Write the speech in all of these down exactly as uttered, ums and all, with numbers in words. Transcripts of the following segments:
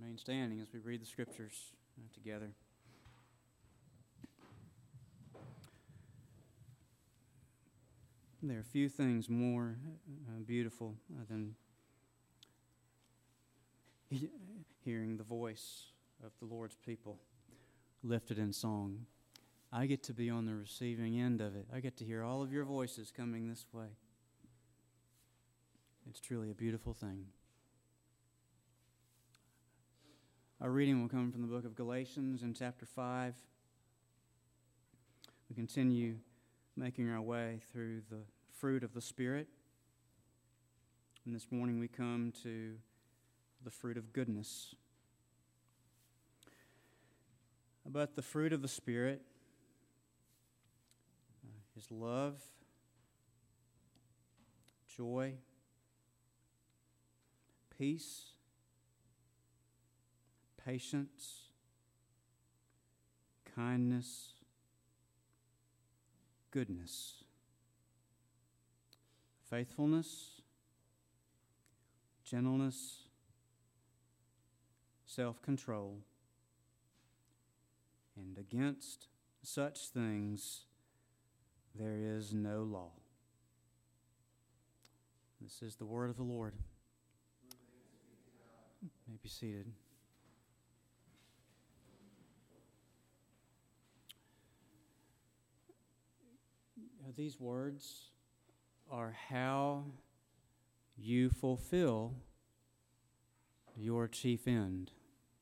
remain standing as we read the Scriptures uh, together. There are few things more uh, beautiful uh, than he- hearing the voice of the Lord's people lifted in song. I get to be on the receiving end of it. I get to hear all of your voices coming this way. It's truly a beautiful thing. Our reading will come from the book of Galatians in chapter five. We continue making our way through the fruit of the Spirit. And this morning we come to the fruit of goodness. But the fruit of the Spirit uh, is love, joy, peace, patience, kindness, goodness, faithfulness, gentleness, self-control. And against such things there is no law. This is the word of the Lord. You may be seated. These words are how you fulfill your chief end.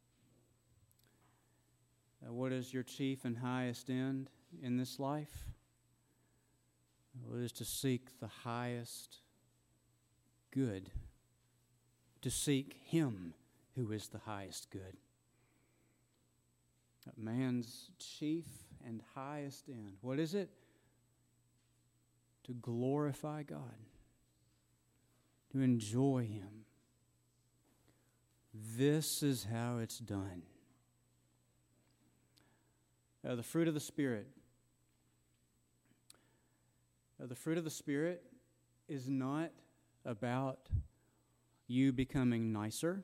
Uh, what is your chief and highest end in this life? Well, it is to seek the highest good, to seek Him who is the highest good. Man's chief and highest end. What is it? To glorify God, to enjoy Him. This is how it's done. Uh, the fruit of the Spirit. Uh, the fruit of the Spirit is not about you becoming nicer.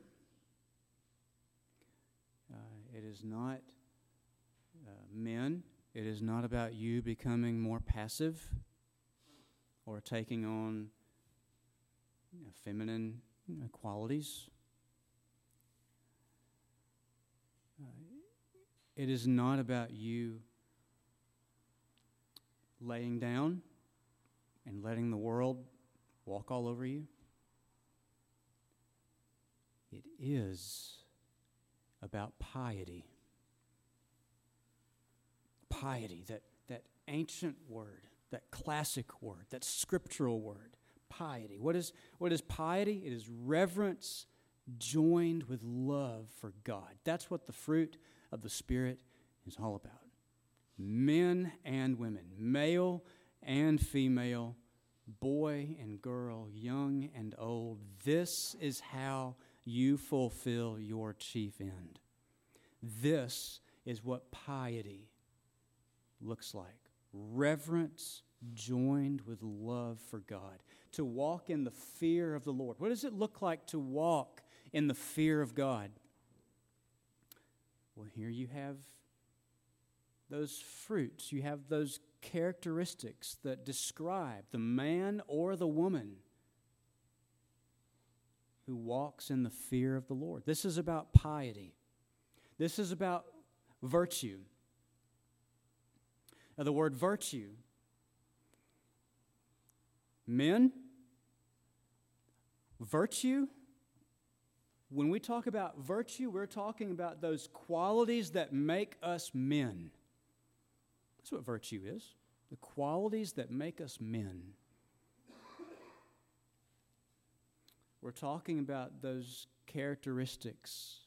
Uh, it is not, uh, men, it is not about you becoming more passive or taking on you know, feminine you know, qualities. Uh, it is not about you laying down and letting the world walk all over you. It is about piety. Piety, that, that ancient word, that classic word, that scriptural word, piety. What is, what is piety? It is reverence joined with love for God. That's what the fruit of the Spirit is all about. Men and women, male and female, boy and girl, young and old. This is how you fulfill your chief end. This is what piety looks like. Reverence joined with love for God. To walk in the fear of the Lord. What does it look like to walk in the fear of God? Well, here you have those fruits. You have those characteristics that describe the man or the woman who walks in the fear of the Lord. This is about piety. This is about virtue. Now, the word virtue, men, virtue, when we talk about virtue, we're talking about those qualities that make us men. That's what virtue is, the qualities that make us men. We're talking about those characteristics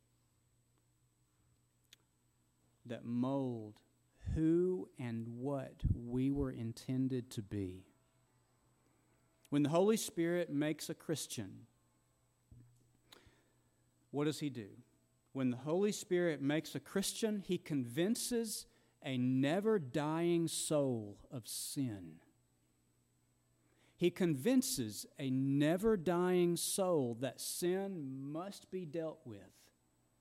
that mold who and what we were intended to be. When the Holy Spirit makes a Christian, what does He do? When the Holy Spirit makes a Christian, He convinces a never-dying soul of sin. He convinces a never-dying soul that sin must be dealt with.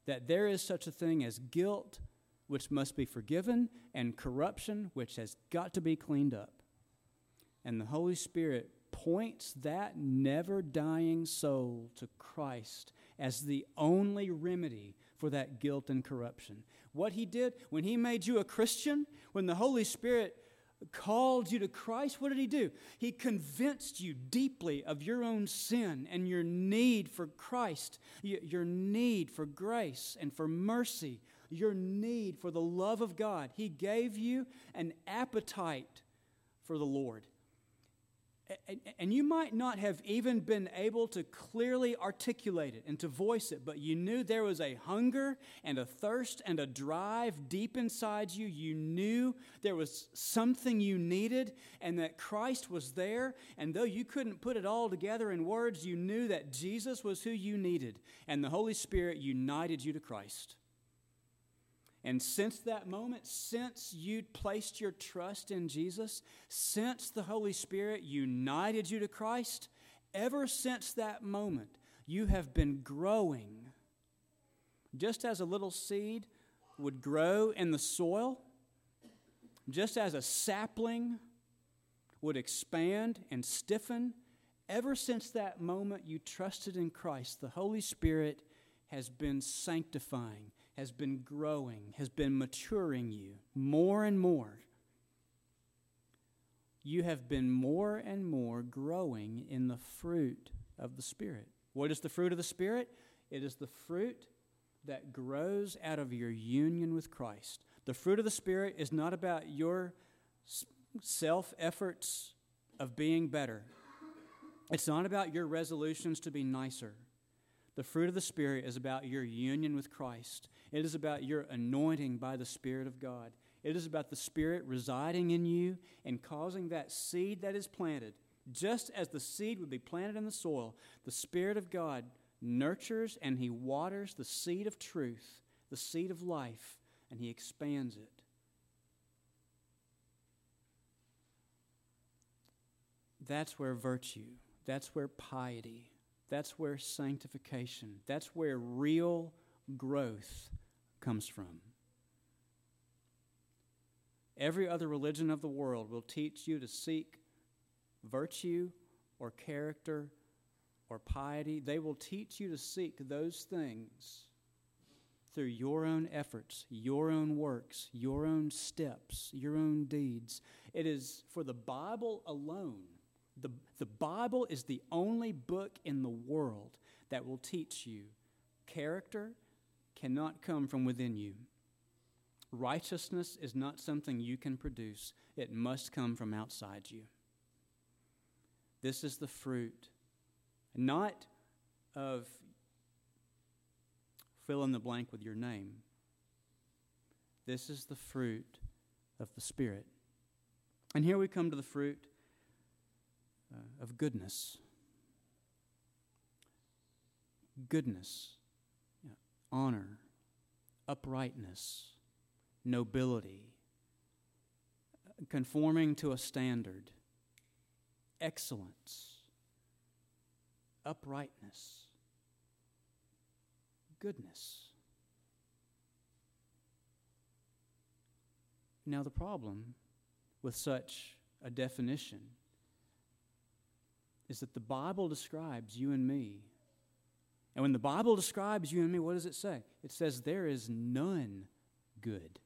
that there is such a thing as guilt, which must be forgiven, and corruption, which has got to be cleaned up. And the Holy Spirit points that never-dying soul to Christ as the only remedy for that guilt and corruption. What He did when He made you a Christian, when the Holy Spirit called you to Christ, what did He do? He convinced you deeply of your own sin and your need for Christ, your need for grace and for mercy, your need for the love of God. He gave you an appetite for the Lord. And you might not have even been able to clearly articulate it and to voice it, but you knew there was a hunger and a thirst and a drive deep inside you. You knew there was something you needed and that Christ was there. And though you couldn't put it all together in words, you knew that Jesus was who you needed. And the Holy Spirit united you to Christ. And since that moment, since you placed your trust in Jesus, since the Holy Spirit united you to Christ, ever since that moment, you have been growing. Just as a little seed would grow in the soil, just as a sapling would expand and stiffen, ever since that moment you trusted in Christ, the Holy Spirit has been sanctifying, has been growing, has been maturing you more and more. You have been more and more growing in the fruit of the Spirit. What is the fruit of the Spirit? It is the fruit that grows out of your union with Christ. The fruit of the Spirit is not about your self-efforts of being better. It's not about your resolutions to be nicer. The fruit of the Spirit is about your union with Christ. It is about your anointing by the Spirit of God. It is about the Spirit residing in you and causing that seed that is planted, just as the seed would be planted in the soil, the Spirit of God nurtures and He waters the seed of truth, the seed of life, and He expands it. That's where virtue, that's where piety, that's where sanctification, that's where real growth comes from. Every other religion of the world will teach you to seek virtue or character or piety. They will teach you to seek those things through your own efforts, your own works, your own steps, your own deeds. It is for the Bible alone. The, the Bible is the only book in the world that will teach you character cannot come from within you. Righteousness is not something you can produce. It must come from outside you. This is the fruit, not of fill in the blank with your name. This is the fruit of the Spirit. And here we come to the fruit uh, of goodness. Goodness, you know, honor, uprightness, nobility, conforming to a standard, excellence, uprightness, goodness. Now, the problem with such a definition is that the Bible describes you and me. And when the Bible describes you and me, what does it say? It says there is none good.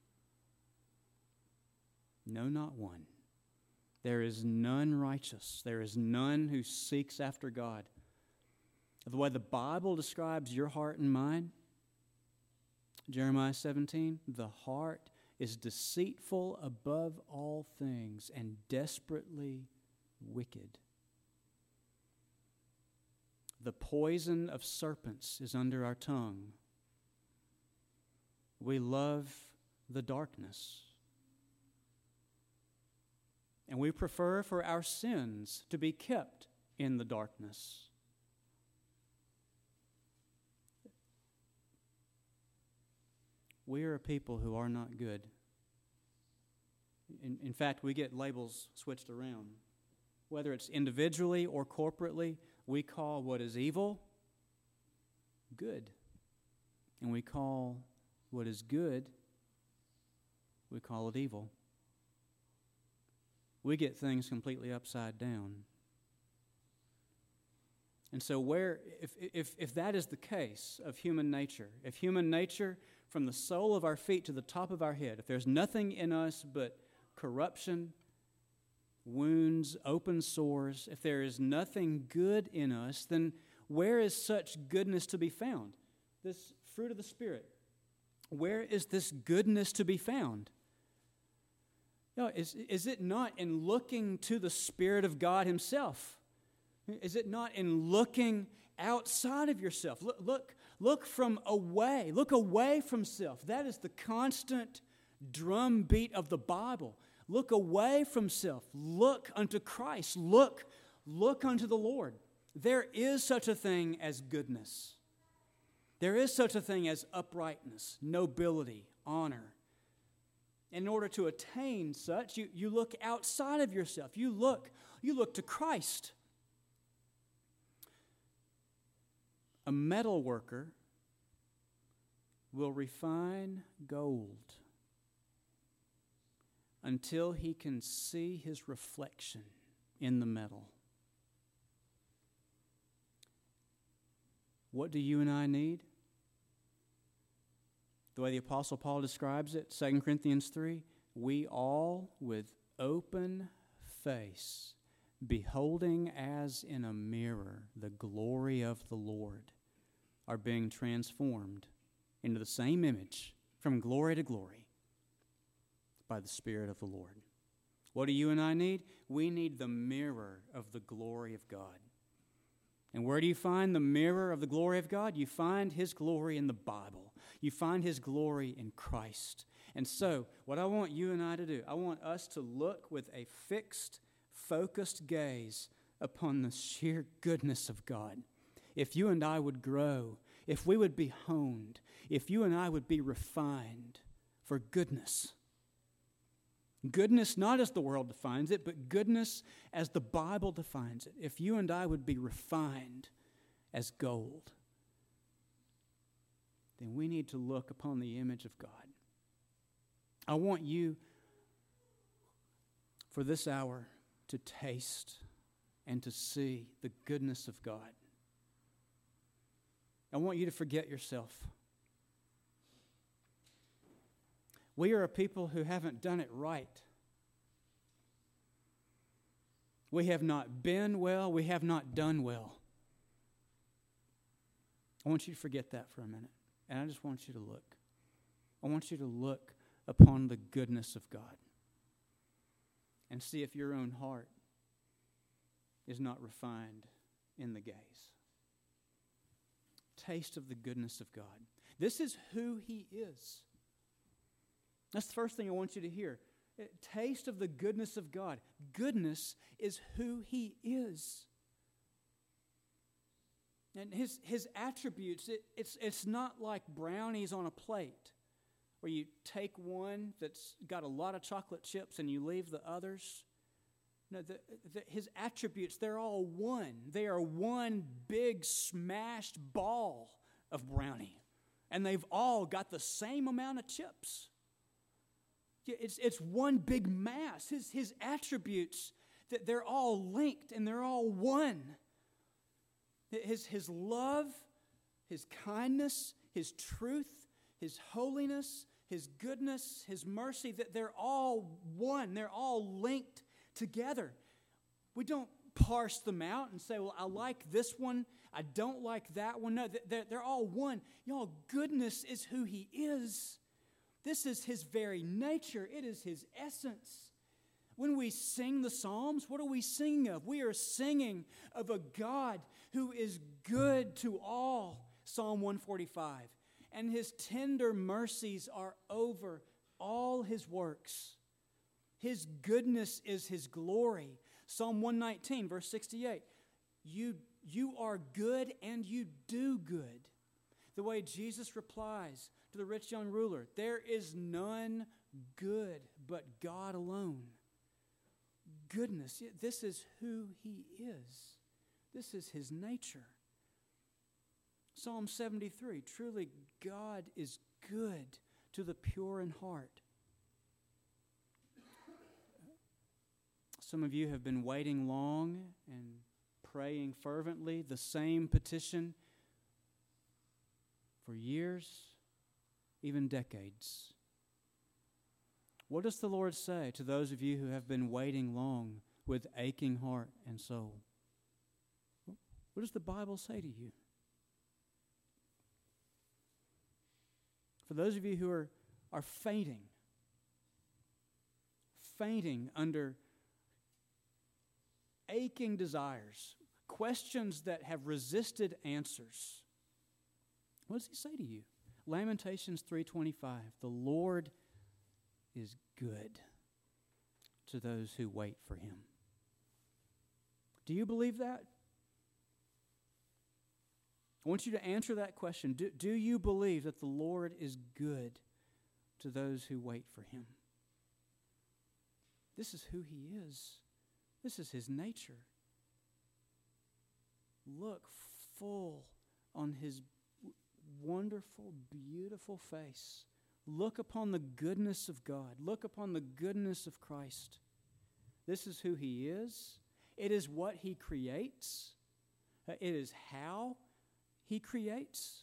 No, not one. There is none righteous. There is none who seeks after God. The way the Bible describes your heart and mine, Jeremiah seventeen, the heart is deceitful above all things and desperately wicked. The poison of serpents is under our tongue. We love the darkness. And we prefer for our sins to be kept in the darkness. We are a people who are not good. In, in fact, we get labels switched around. Whether it's individually or corporately, we call what is evil good. And we call what is good, we call it evil. We get things completely upside down. And so where, if, if, if that is the case of human nature, if human nature from the sole of our feet to the top of our head, if there's nothing in us but corruption, wounds, open sores, if there is nothing good in us, then where is such goodness to be found? This fruit of the Spirit. Where is this goodness to be found? You know, is, is it not in looking to the Spirit of God Himself? Is it not in looking outside of yourself? Look, look, look from away. Look away from self. That is the constant drumbeat of the Bible. Look away from self. Look unto Christ. Look, look unto the Lord. There is such a thing as goodness. There is such a thing as uprightness, nobility, honor. In order to attain such, you, you look outside of yourself. You look, you look to Christ. A metal worker will refine gold until he can see his reflection in the metal. What do you and I need? The way the Apostle Paul describes it, Second Corinthians three, we all with open face, beholding as in a mirror the glory of the Lord, are being transformed into the same image from glory to glory by the Spirit of the Lord. What do you and I need? We need the mirror of the glory of God. And where do you find the mirror of the glory of God? You find His glory in the Bible. You find His glory in Christ. And so, what I want you and I to do, I want us to look with a fixed, focused gaze upon the sheer goodness of God. If you and I would grow, if we would be honed, if you and I would be refined for goodness. Goodness not as the world defines it, but goodness as the Bible defines it. If you and I would be refined as gold, then we need to look upon the image of God. I want you, for this hour, to taste and to see the goodness of God. I want you to forget yourself. We are a people who haven't done it right. We have not been well. We have not done well. I want you to forget that for a minute. And I just want you to look. I want you to look upon the goodness of God and see if your own heart is not refined in the gaze. Taste of the goodness of God. This is who He is. That's the first thing I want you to hear. Taste of the goodness of God. Goodness is who He is. And His, his attributes, it, it's, it's not like brownies on a plate where you take one that's got a lot of chocolate chips and you leave the others. No, the, the, His attributes, they're all one. They are one big smashed ball of brownie. And they've all got the same amount of chips. It's, it's one big mass. His, his attributes, that they're all linked and they're all one. His, his love, His kindness, His truth, His holiness, His goodness, His mercy, that they're all one. They're all linked together. We don't parse them out and say, well, I like this one, I don't like that one. No, they're, they're all one. Y'all, goodness is who He is. This is His very nature. It is His essence. When we sing the Psalms, what are we singing of? We are singing of a God who is good to all, Psalm one forty-five. And His tender mercies are over all His works. His goodness is His glory. Psalm one nineteen, verse sixty-eight. You, you are good and you do good. The way Jesus replies to the rich young ruler, there is none good but God alone. Goodness, this is who He is. This is His nature. Psalm seventy-three, truly God is good to the pure in heart. Some of you have been waiting long and praying fervently the same petition for years, even decades. What does the Lord say to those of you who have been waiting long with aching heart and soul? What does the Bible say to you? For those of you who are, are fainting, fainting under aching desires, questions that have resisted answers, what does he say to you? Lamentations three twenty-five, the Lord is good to those who wait for him. Do you believe that? I want you to answer that question. Do, do you believe that the Lord is good to those who wait for him? This is who he is. This is his nature. Look full on his wonderful, beautiful face. Look upon the goodness of God. Look upon the goodness of Christ. This is who he is. It is what he creates. It is how he creates.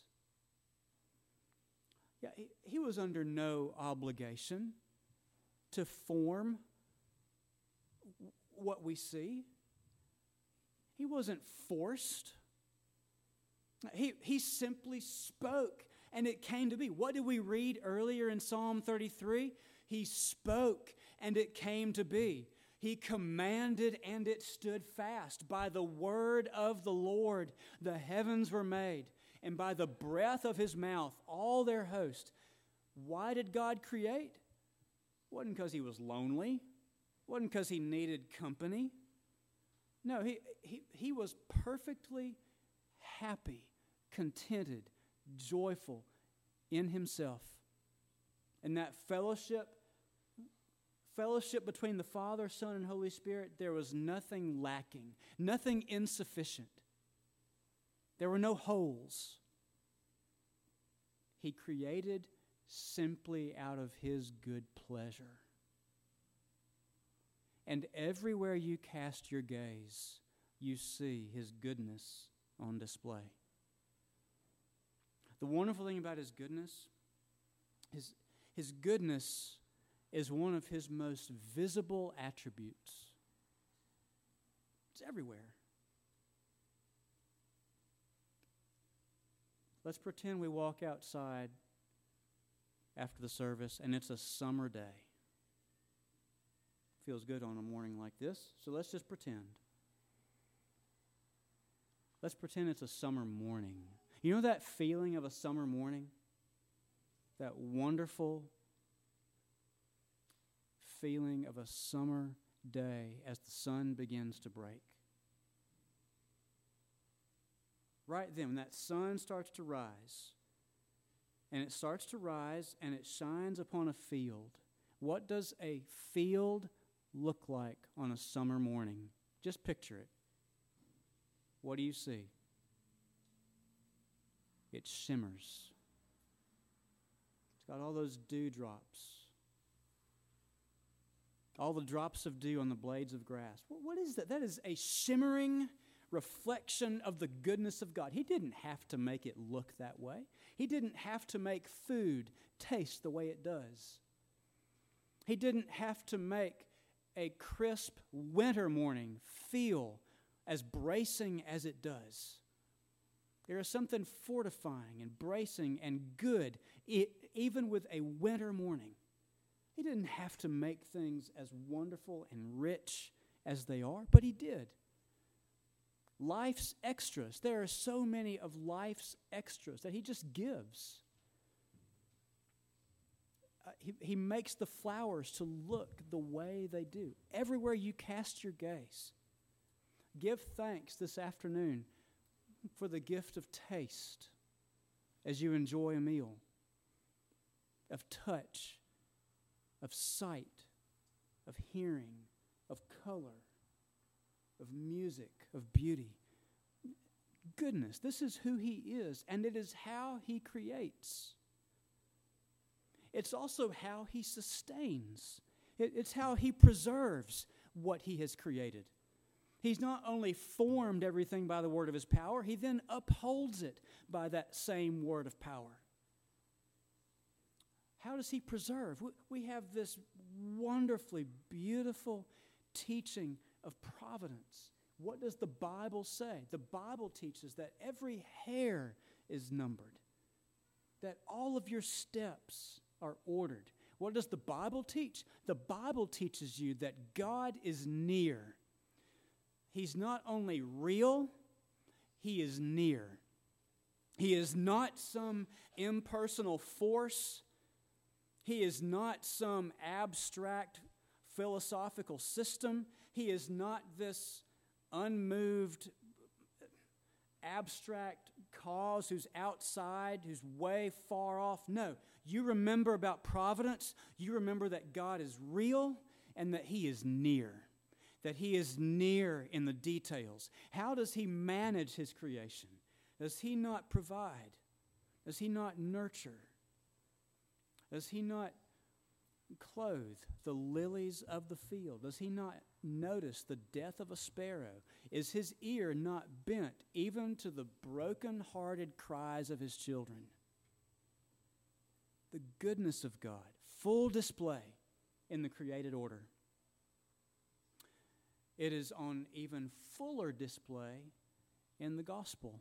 Yeah, he, he was under no obligation to form what we see. He wasn't forced. He, he simply spoke, and it came to be. What did we read earlier in Psalm thirty-three? He spoke, and it came to be. He commanded, and it stood fast. By the word of the Lord, the heavens were made, and by the breath of his mouth, all their host. Why did God create? It wasn't because he was lonely. It wasn't because he needed company. No, he, he, he was perfectly happy, contented, joyful in himself. And that fellowship, fellowship between the Father, Son, and Holy Spirit, there was nothing lacking, nothing insufficient. There were no holes. He created simply out of his good pleasure. And everywhere you cast your gaze, you see his goodness on display. The wonderful thing about his goodness is his goodness is one of his most visible attributes. It's everywhere. Let's pretend we walk outside after the service and it's a summer day. Feels good on a morning like this, so let's just pretend. Let's pretend it's a summer morning. You know that feeling of a summer morning? That wonderful feeling of a summer day as the sun begins to break. Right then, when that sun starts to rise, and it starts to rise and it shines upon a field, what does a field look like on a summer morning? Just picture it. What do you see? It shimmers. It's got all those dewdrops. All the drops of dew on the blades of grass. What is that? That is a shimmering reflection of the goodness of God. He didn't have to make it look that way. He didn't have to make food taste the way it does. He didn't have to make a crisp winter morning feel as bracing as it does. There is something fortifying and bracing and good, even with a winter morning. He didn't have to make things as wonderful and rich as they are, but he did. Life's extras. There are so many of life's extras that he just gives. Uh, he, he makes the flowers to look the way they do. Everywhere you cast your gaze, give thanks this afternoon for the gift of taste as you enjoy a meal, of touch, of sight, of hearing, of color, of music, of beauty. goodness. This is who He is, and it is how He creates. It's also how He sustains. It, it's how He preserves what He has created. He's not only formed everything by the word of His power, He then upholds it by that same word of power. How does He preserve? We have this wonderfully beautiful teaching of providence. What does the Bible say? The Bible teaches that every hair is numbered, that all of your steps are ordered. What does the Bible teach? The Bible teaches you that God is near. He's not only real, He is near. He is not some impersonal force. He is not some abstract philosophical system. He is not this unmoved, abstract cause who's outside, who's way far off. No, you remember about providence. You remember that God is real and that He is near, that He is near in the details. How does He manage His creation? Does He not provide? Does He not nurture? Does He not clothe the lilies of the field? Does He not notice the death of a sparrow? Is His ear not bent even to the broken-hearted cries of His children? The goodness of God, full display in the created order. It is on even fuller display in the gospel.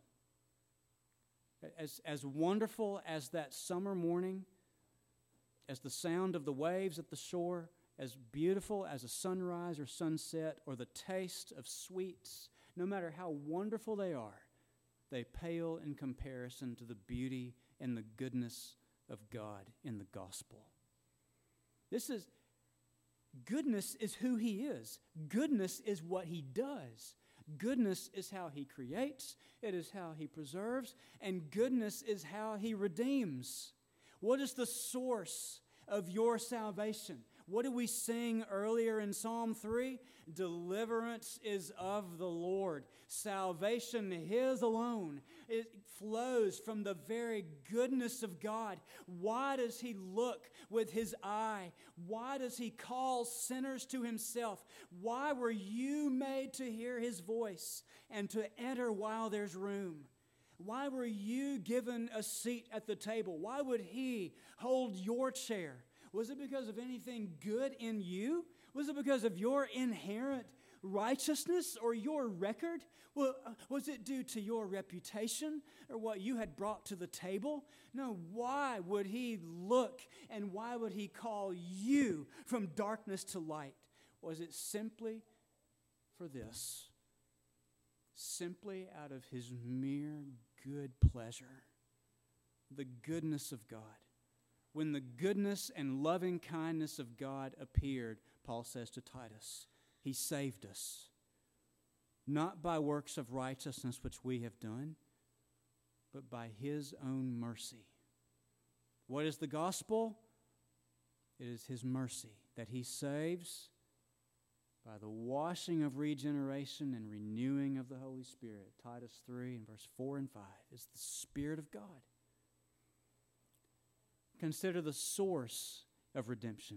As, as wonderful as that summer morning, as the sound of the waves at the shore, as beautiful as a sunrise or sunset or the taste of sweets, no matter how wonderful they are, they pale in comparison to the beauty and the goodness of God in the gospel. This is, goodness is who He is. Goodness is what He does. Goodness is how He creates. It is how He preserves. And goodness is how He redeems. What is the source of your salvation? What did we sing earlier in Psalm three? Deliverance is of the Lord. Salvation, His alone. It flows from the very goodness of God. Why does He look with His eye? Why does He call sinners to Himself? Why were you made to hear His voice and to enter while there's room? Why were you given a seat at the table? Why would He hold your chair? Was it because of anything good in you? Was it because of your inherent righteousness or your record? Well, was it due to your reputation or what you had brought to the table? No, why would He look and why would He call you from darkness to light? Was it simply for this? Simply out of His mere good pleasure, the goodness of God. When the goodness and loving kindness of God appeared, Paul says to Titus, He saved us, not by works of righteousness which we have done, but by His own mercy. What is the gospel? It is His mercy that He saves by the washing of regeneration and renewing of the Holy Spirit. Titus three and verse four and five is the Spirit of God. Consider the source of redemption.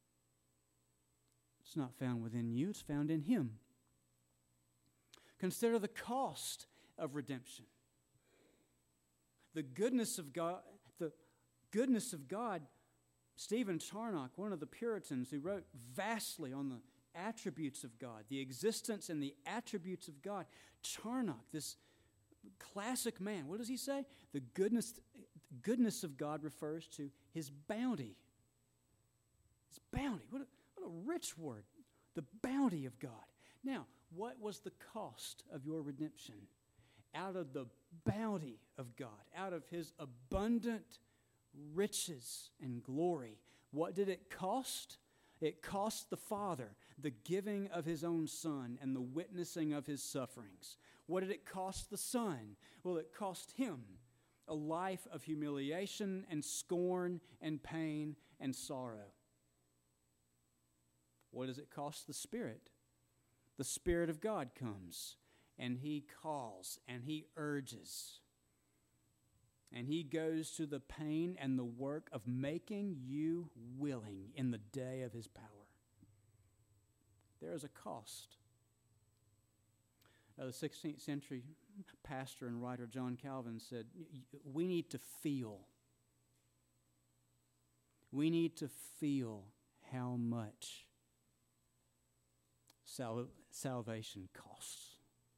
It's not found within you, it's found in Him. Consider the cost of redemption. The goodness of God, the goodness of God, Stephen Charnock, one of the Puritans who wrote vastly on the attributes of God, the existence and the attributes of God. Charnock, this classic man, what does he say? The goodness, goodness of God refers to His bounty. His bounty. What a, what a rich word. The bounty of God. Now, what was the cost of your redemption? Out of the bounty of God, out of His abundant riches and glory, what did it cost? It cost the Father the giving of His own Son and the witnessing of His sufferings. What did it cost the Son? Well, it cost Him a life of humiliation and scorn and pain and sorrow. What does it cost the Spirit? The Spirit of God comes and he calls and he urges. And he goes to the pain and the work of making you willing in the day of his power. There is a cost. Uh, the sixteenth century pastor and writer John Calvin said, we need to feel. We need to feel how much sal- salvation costs.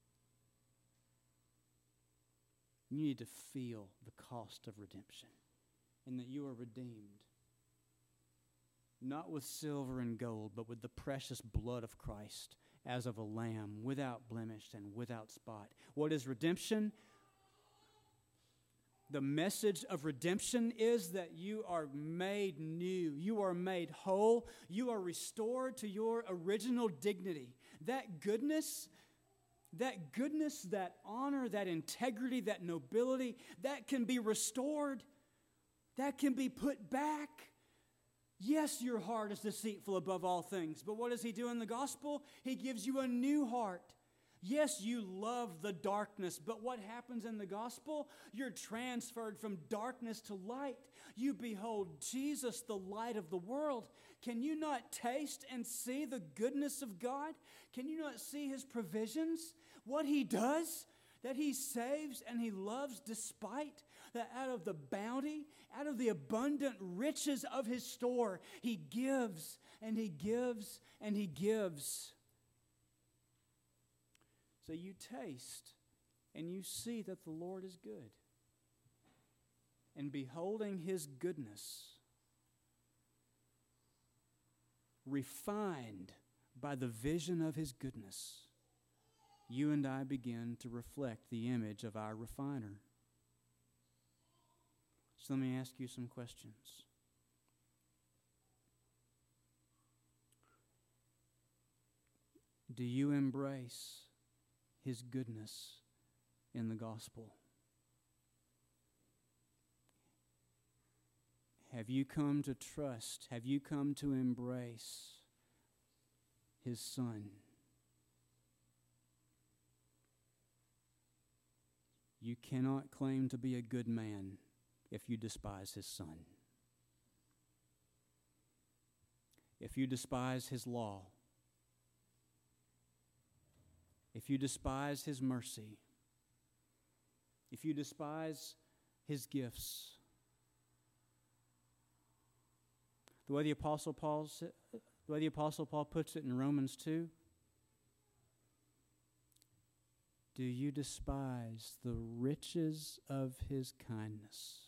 You need to feel the cost of redemption and that you are redeemed, not with silver and gold, but with the precious blood of Christ as of a lamb, without blemish and without spot. What is redemption? The message of redemption is that you are made new. You are made whole. You are restored to your original dignity. That goodness That goodness, that honor, that integrity, that nobility, that can be restored. That can be put back. Yes, your heart is deceitful above all things, but what does he do in the gospel? He gives you a new heart. Yes, you love the darkness, but what happens in the gospel? You're transferred from darkness to light. You behold Jesus, the light of the world. Can you not taste and see the goodness of God? Can you not see his provisions? What he does? That he saves and he loves despite that out of the bounty, out of the abundant riches of his store, he gives and he gives and he gives. So you taste and you see that the Lord is good. And beholding his goodness, refined by the vision of his goodness, you and I begin to reflect the image of our refiner. So let me ask you some questions. Do you embrace his goodness in the gospel? Have you come to trust? Have you come to embrace his Son? You cannot claim to be a good man if you despise his Son. If you despise his law, if you despise his mercy, if you despise his gifts, the way the Apostle Paul, the way the Apostle Paul puts it in Romans two, do you despise the riches of his kindness,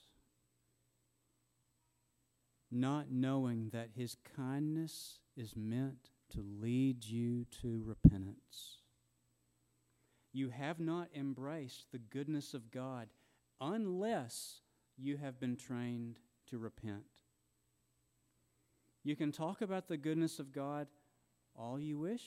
not knowing that his kindness is meant to lead you to repentance? You have not embraced the goodness of God unless you have been trained to repent. You can talk about the goodness of God all you wish,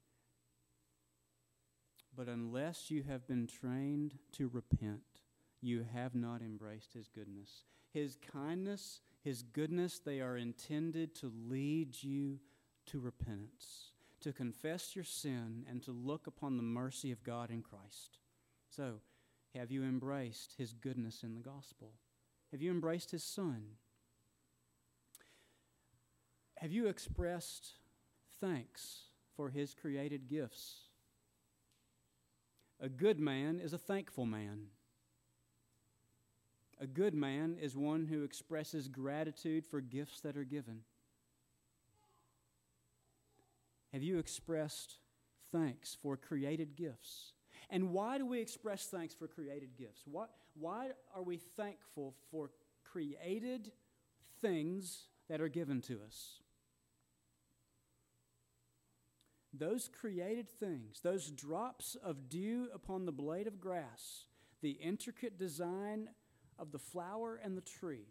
but unless you have been trained to repent, you have not embraced his goodness. His kindness, his goodness, they are intended to lead you to repentance, to confess your sin and to look upon the mercy of God in Christ. So, have you embraced his goodness in the gospel? Have you embraced his Son? Have you expressed thanks for his created gifts? A good man is a thankful man. A good man is one who expresses gratitude for gifts that are given. Have you expressed thanks for created gifts? And why do we express thanks for created gifts? What, why are we thankful for created things that are given to us? Those created things, those drops of dew upon the blade of grass, the intricate design of the flower and the tree,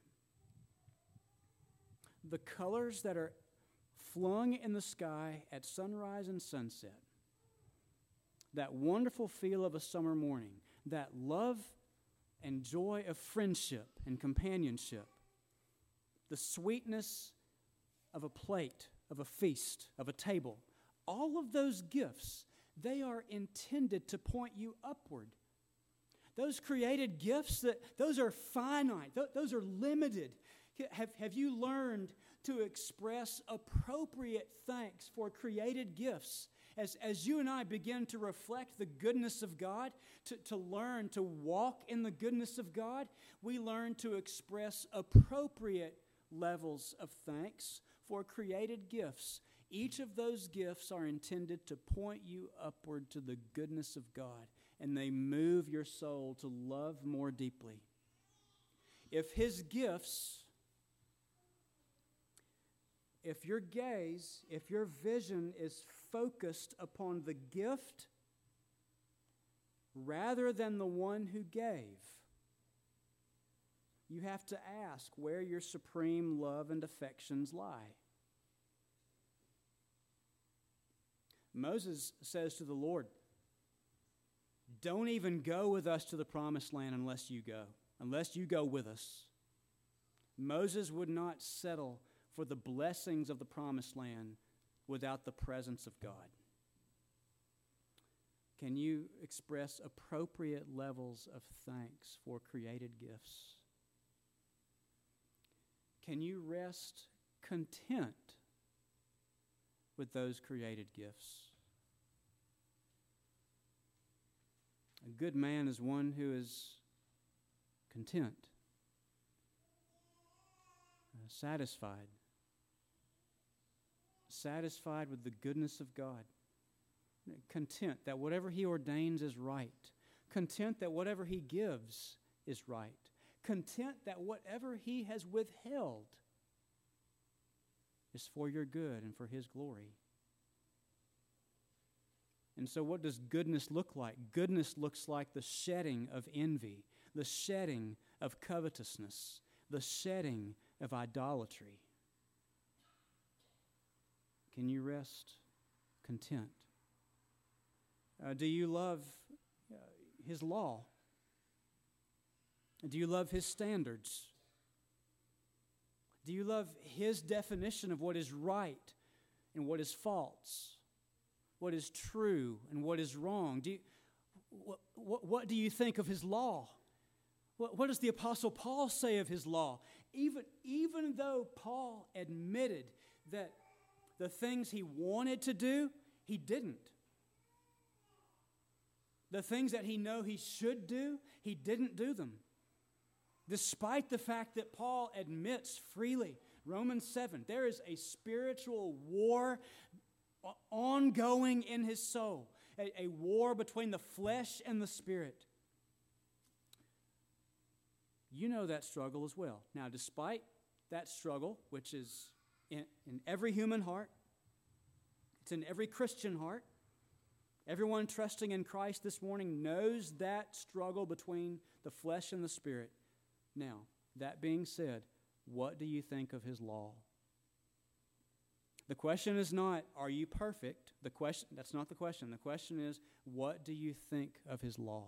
the colors that are flung in the sky at sunrise and sunset, that wonderful feel of a summer morning, that love and joy of friendship and companionship, the sweetness of a plate, of a feast, of a table, all of those gifts, they are intended to point you upward. Those created gifts, that those are finite, th- those are limited. Have, have you learned to express appropriate thanks for created gifts? As, as you and I begin to reflect the goodness of God, to, to learn to walk in the goodness of God, we learn to express appropriate levels of thanks for created gifts. Each of those gifts are intended to point you upward to the goodness of God, and they move your soul to love more deeply. If His gifts, if your gaze, if your vision is focused upon the gift rather than the one who gave, you have to ask where your supreme love and affections lie. Moses says to the Lord, "Don't even go with us to the promised land unless you go, unless you go with us." Moses would not settle for the blessings of the promised land without the presence of God. Can you express appropriate levels of thanks for created gifts? Can you rest content with those created gifts? A good man is one who is content, uh, satisfied, satisfied with the goodness of God, content that whatever He ordains is right, content that whatever He gives is right, content that whatever He has withheld is for your good and for His glory. And so what does goodness look like? Goodness looks like the shedding of envy, the shedding of covetousness, the shedding of idolatry. Can you rest content? Uh, do you love uh, His law? Do you love His standards? Do you love His definition of what is right and what is false? What is true and what is wrong? Do you, what, what, what do you think of His law? What, what does the Apostle Paul say of His law? Even, even though Paul admitted that the things he wanted to do, he didn't. The things that he know he should do, he didn't do them. Despite the fact that Paul admits freely, Romans seven, there is a spiritual war ongoing in his soul, a, a war between the flesh and the spirit. You know that struggle as well. Now, despite that struggle, which is in, in every human heart, it's in every Christian heart, everyone trusting in Christ this morning knows that struggle between the flesh and the spirit. Now, that being said, what do you think of His law? The question is not, are you perfect? The question, that's not the question. The question is, what do you think of His law?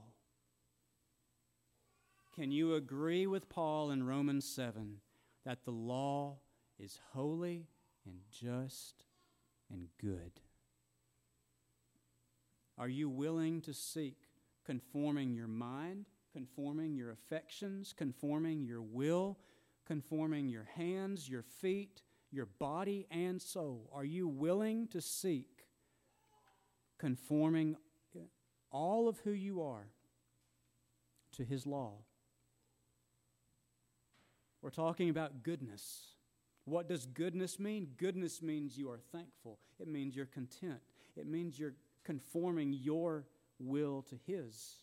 Can you agree with Paul in Romans seven that the law is holy and just and good? Are you willing to seek conforming your mind, conforming your affections, conforming your will, conforming your hands, your feet, your body and soul? Are you willing to seek conforming all of who you are to His law? We're talking about goodness. What does goodness mean? Goodness means you are thankful. It means you're content. It means you're conforming your will to His.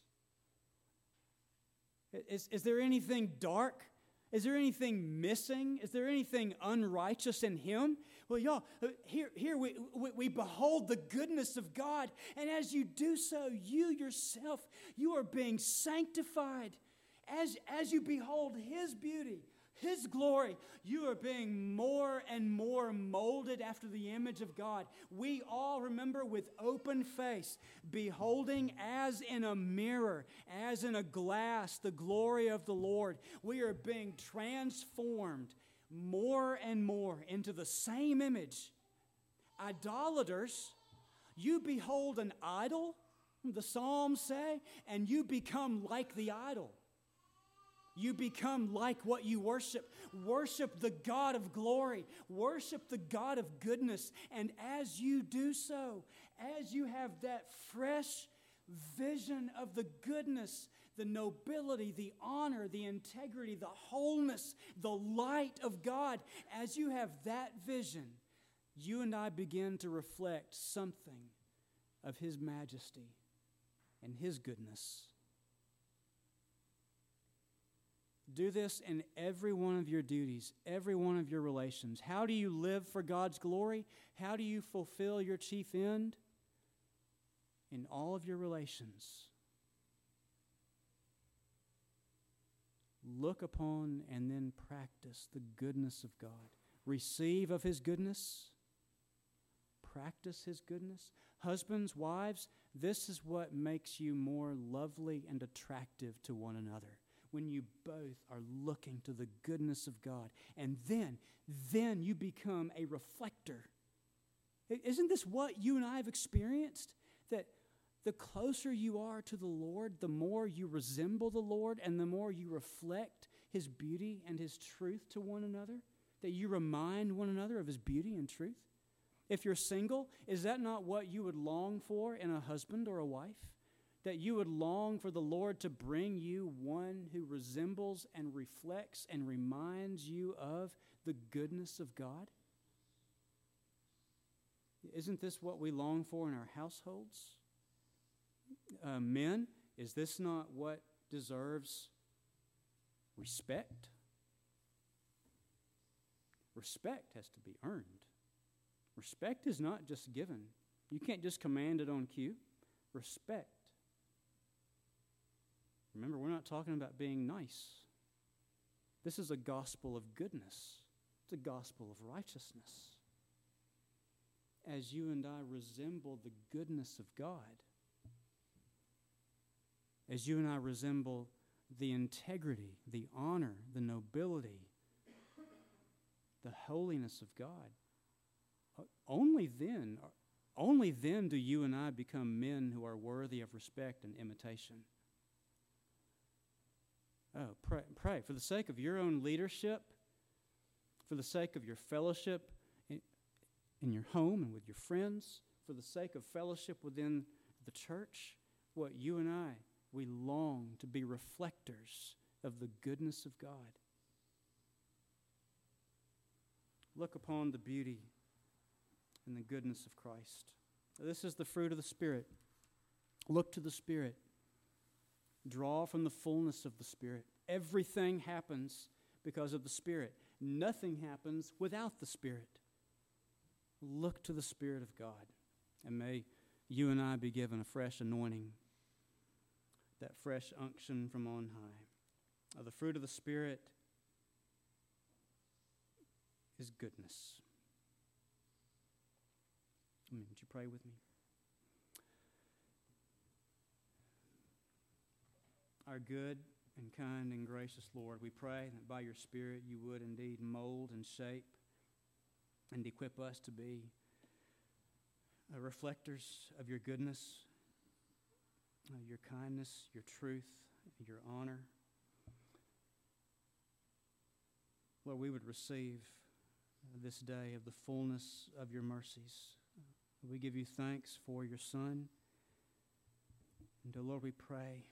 Is, is there anything dark? Is there anything missing? Is there anything unrighteous in Him? Well, y'all, here, here we, we, we behold the goodness of God, and as you do so, you yourself, you are being sanctified. As, as you behold His beauty, His glory, you are being more and more molded after the image of God. We all, remember, with open face, beholding as in a mirror, as in a glass, the glory of the Lord. We are being transformed more and more into the same image. Idolaters, You behold an idol, the Psalms say, and you become like the idol. You become like what you worship. Worship the God of glory. Worship the God of goodness. And as you do so, as you have that fresh vision of the goodness, the nobility, the honor, the integrity, the wholeness, the light of God, as you have that vision, you and I begin to reflect something of His majesty and His goodness. Do this in every one of your duties, every one of your relations. How do you live for God's glory? How do you fulfill your chief end? In all of your relations. Look upon and then practice the goodness of God. Receive of His goodness. Practice His goodness. Husbands, wives, this is what makes you more lovely and attractive to one another. When you both are looking to the goodness of God. And then, then you become a reflector. Isn't this what you and I have experienced? That the closer you are to the Lord, the more you resemble the Lord and the more you reflect His beauty and His truth to one another. That you remind one another of His beauty and truth. If you're single, is that not what you would long for in a husband or a wife? That you would long for the Lord to bring you one who resembles and reflects and reminds you of the goodness of God? Isn't this what we long for in our households? Uh, men, is this not what deserves respect? Respect has to be earned. Respect is not just given. You can't just command it on cue. Respect. Remember, we're not talking about being nice. This is a gospel of goodness. It's a gospel of righteousness. As you and I resemble the goodness of God, as you and I resemble the integrity, the honor, the nobility, the holiness of God, only then, only then do you and I become men who are worthy of respect and imitation. Oh, pray, pray for the sake of your own leadership, for the sake of your fellowship in, in your home and with your friends, for the sake of fellowship within the church, what you and I, we long to be reflectors of the goodness of God. Look upon the beauty and the goodness of Christ. This is the fruit of the Spirit. Look to the Spirit. Draw from the fullness of the Spirit. Everything happens because of the Spirit. Nothing happens without the Spirit. Look to the Spirit of God. And may you and I be given a fresh anointing, that fresh unction from on high. Uh, the fruit of the Spirit is goodness. I mean, would you pray with me? Our good and kind and gracious Lord, we pray that by your Spirit you would indeed mold and shape and equip us to be uh, reflectors of your goodness, uh, your kindness, your truth, your honor. Lord, we would receive uh, this day of the fullness of your mercies. Uh, we give you thanks for your Son. And, uh, Lord, we pray,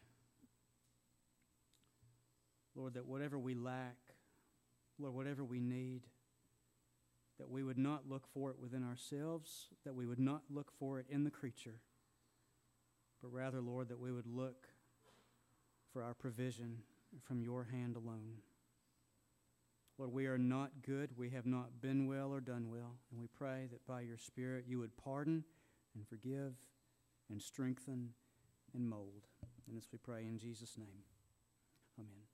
Lord, that whatever we lack, Lord, whatever we need, that we would not look for it within ourselves, that we would not look for it in the creature, but rather, Lord, that we would look for our provision from your hand alone. Lord, we are not good. We have not been well or done well. And we pray that by your Spirit you would pardon and forgive and strengthen and mold. And this we pray in Jesus' name. Amen.